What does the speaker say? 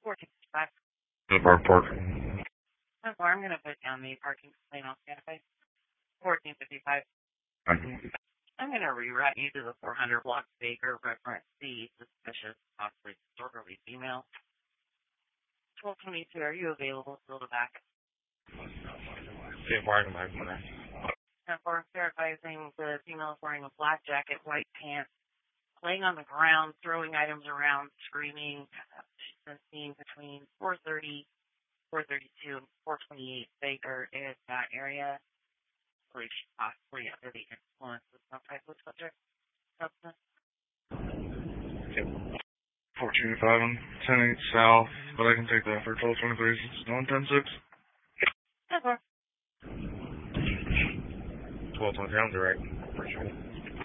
1455. The park. So far, I'm going to put down the parking complaint on Santa Fe. 1455. I'm going to rewrite you to the 400 block Baker reference C, suspicious, possibly disorderly female. 1222, are you available still to back? Yeah, parking lot. And for verifying the female is wearing a black jacket, white pants, laying on the ground, throwing items around, screaming. She's been seen between 430, 432, and 428 Baker is that area. I believe she's possibly under the influence of some type of substance. Yep. 425 and 108 south, but I can take that for 1223. It's 110-6. That's all. 1223, I'm direct. For sure.